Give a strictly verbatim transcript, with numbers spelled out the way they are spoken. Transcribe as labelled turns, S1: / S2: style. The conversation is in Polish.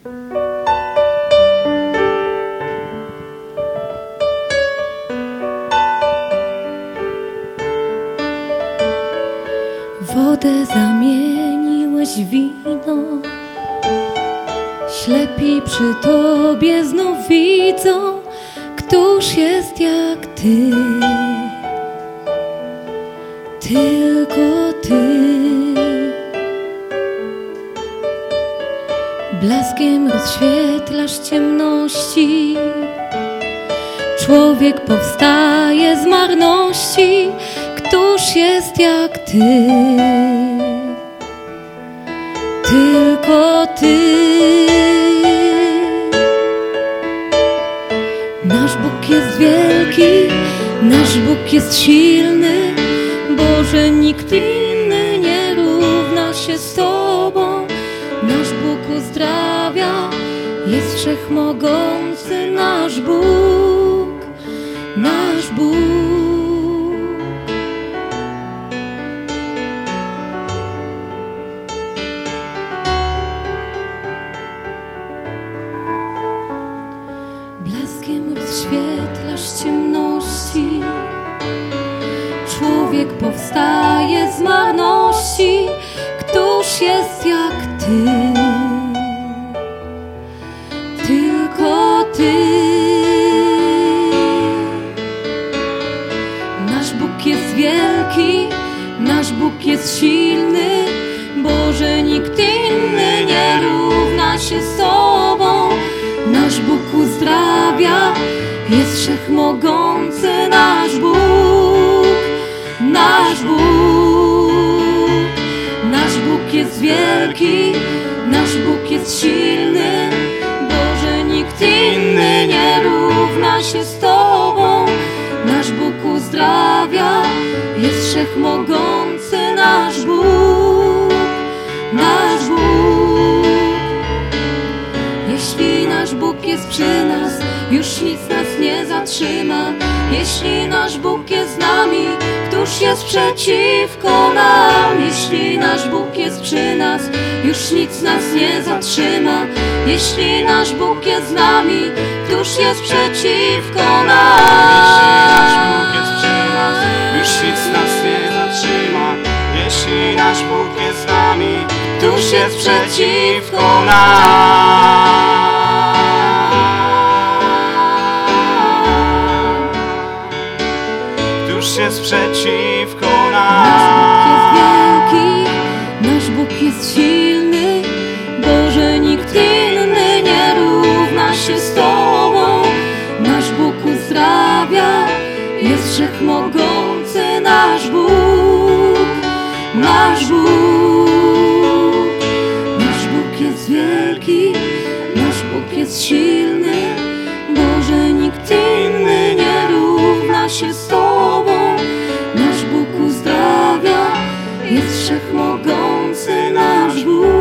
S1: Wodę zamieniłeś w wino, ślepi przy Tobie znów widzą, któż jest jak Ty, tylko Ty. Blaskiem rozświetlasz ciemności, człowiek powstaje z marności, któż jest jak Ty, tylko Ty. Nasz Bóg jest wielki, nasz Bóg jest silny, Boże, nikt inny nie równa się z Tobą. Nasz Bóg uzdrawia, jest wszechmogący, nasz Bóg, nasz Bóg. Blaskiem rozświetlasz ciemności, człowiek powstaje z marności, któż jest jak Ty, tylko Ty. Nasz Bóg jest wielki, nasz Bóg jest silny, Boże, nikt inny nie równa się z Tobą. Nasz Bóg uzdrawia, jest wszechmogący, nasz Bóg, nasz Bóg. Nasz Bóg jest wielki, nasz Bóg jest silny, Boże, nikt inny nie równa się z Tobą. Nasz Bóg uzdrawia, jest wszechmogący, nasz Bóg, nasz Bóg. Jeśli nasz Bóg jest przy nas, już nic nas nie zatrzyma. Jeśli nasz Bóg jest z nami, któż jest przeciwko nam? Jeśli nasz Bóg jest przy nas, już nic nas nie zatrzyma. Jeśli nasz Bóg jest z nami, któż jest przeciwko nam?
S2: Jeśli nasz Bóg jest przy nas, już nic nas nie zatrzyma. Jeśli nasz Bóg jest z nami, któż jest przeciwko nam? Któż jest przeciwko nam?
S1: Nasz Bóg jest wielki, nasz Bóg jest silny, Boże, nikt inny nie równa się z Tobą. Nasz Bóg uzdrawia, jest wszechmogący, nasz Bóg, nasz Bóg. Nasz Bóg jest wielki, nasz Bóg jest silny, Boże, nikt inny nie równa się z Tobą. Nasz Bóg uzdrawia, jest wszechmogący, nasz Bóg.